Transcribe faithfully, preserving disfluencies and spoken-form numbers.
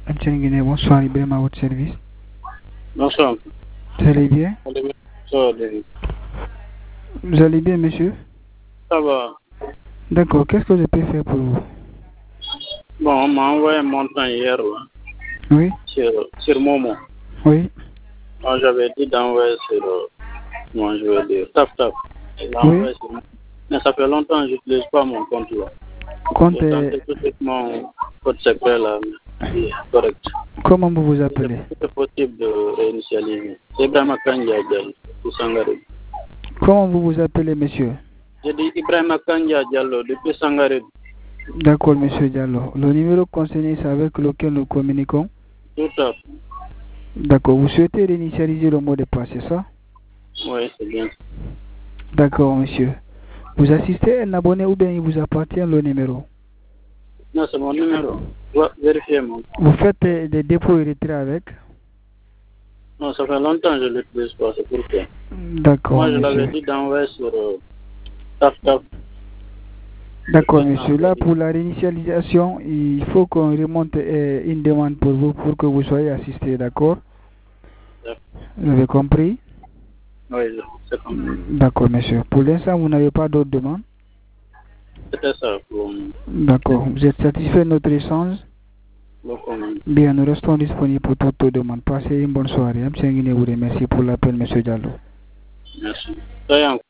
M. Guinée, bonsoir, Ibrahim à votre service. Bonsoir. Vous allez bien? Ça va. Vous allez bien, monsieur? Ça va. D'accord, qu'est-ce que je peux faire pour vous? Bon, on m'a envoyé un montant hier. Ouais. Oui. Sur, sur Momo. Oui. Moi, j'avais dit d'envoyer sur. Moi, je vais dire. Tap Tap. Oui. Sur, mais ça fait longtemps que je n'utilise pas mon compte là. Compte J'ai est... tenté tout de suite mon code secret là. Mais correct. Comment vous vous appelez? C'est possible de réinitialiser. C'est Ibrahim Kandia Diallo, de Sangaré. Comment vous vous appelez, monsieur? J'ai dit Ibrahim Kandia Diallo, depuis Sangaré. D'accord, monsieur Diallo. Le numéro concerné, c'est avec lequel nous communiquons? Tout à fait. D'accord. Vous souhaitez réinitialiser le mot de passe, c'est ça? Oui, c'est bien. D'accord, monsieur. Vous assistez à un abonné ou bien il vous appartient le numéro? Non, c'est mon numéro. Je dois vérifier mon. Vous faites des dépôts et retraits avec? Non, ça fait longtemps que je ne l'utilise pas, c'est pourquoi. D'accord, Moi, je monsieur. l'avais dit d'envoyer sur euh, Tap Tap. D'accord, monsieur. Là, pour la réinitialisation, il faut qu'on remonte euh, une demande pour vous pour que vous soyez assisté, d'accord? Vous avez compris? Oui, c'est compris. D'accord, monsieur. Pour l'instant, vous n'avez pas d'autres demandes? C'était ça pour D'accord. Vous êtes satisfait de notre échange? Bien, nous restons disponibles pour toutes vos demandes. Passez une bonne soirée. M. Nguine vous remercie pour l'appel, monsieur Diallo. Merci.